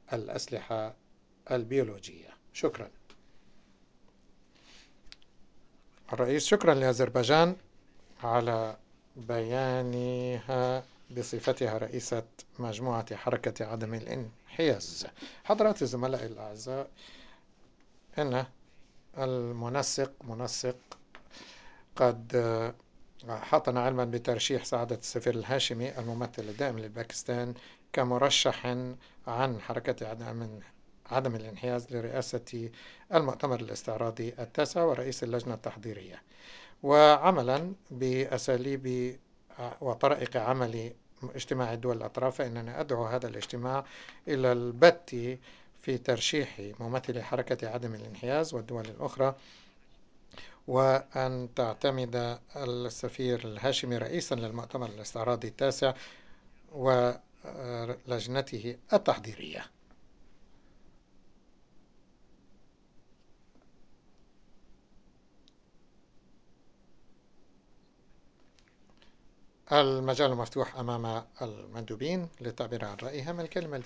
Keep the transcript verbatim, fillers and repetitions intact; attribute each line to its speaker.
Speaker 1: الأسلحة البيولوجية. شكرا. الرئيس: شكرا لأذربيجان على بيانها بصفتها رئيسة مجموعة حركة عدم الانحياز. حضرات الزملاء الأعزاء، إن المنسق منسق قد حطنا علما بترشيح سعادة السفير الهاشمي الممثل الدائم لباكستان كمرشح عن حركة عدم عدم الانحياز لرئاسة المؤتمر الاستعراضي التاسع ورئيس اللجنة التحضيرية، وعملا بأساليب وطرائق عمل اجتماع الدول الأطراف، فإنني أدعو هذا الاجتماع إلى البت في ترشيح ممثلي حركة عدم الانحياز والدول الأخرى، وأن تعتمد السفير الهاشمي رئيسا للمؤتمر الاستعراضي التاسع ولجنته التحضيرية. المجال مفتوح أمام المندوبين للتعبير عن رأيهم. الكلمة